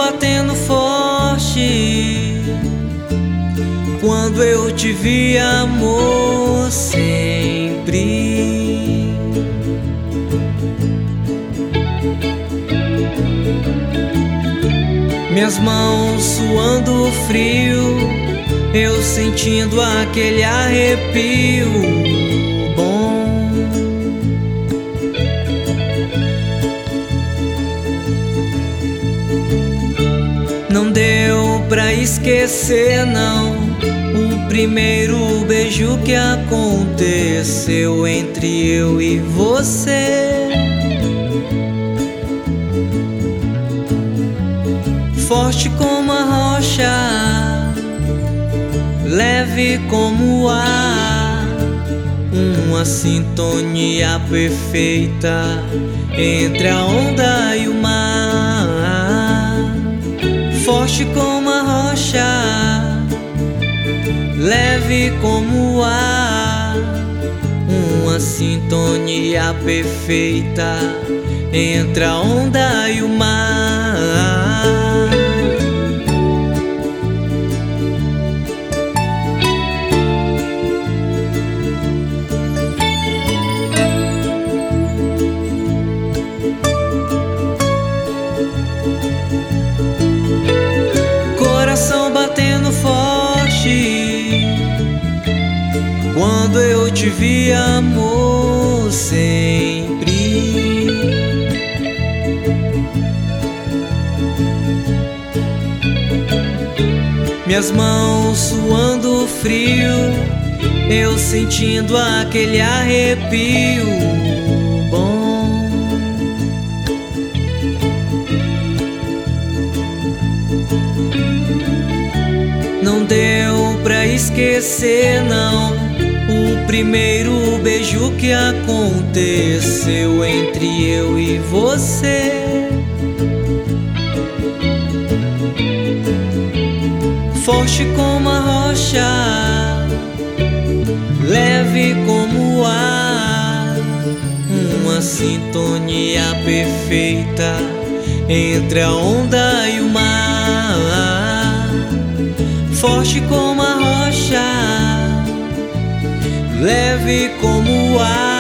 batendo forte. Quando eu te vi, amor, sempre. Minhas mãos suando frio, eu sentindo aquele arrepio bom. Não deu pra esquecer, não, o primeiro beijo que aconteceu entre eu e você. Forte como a rocha, leve como o ar, uma sintonia perfeita entre a onda e o mar. Forte como a rocha, leve como o ar, uma sintonia perfeita entre a onda e o mar. Coração batendo forte, quando eu te vi, amor, sempre. Minhas mãos suando frio, eu sentindo aquele arrepio bom. Não deu pra esquecer, não, o primeiro beijo que aconteceu entre eu e você. Forte como a rocha, leve como o ar, uma sintonia perfeita entre a onda e o mar. Forte como a rocha, leve como o ar,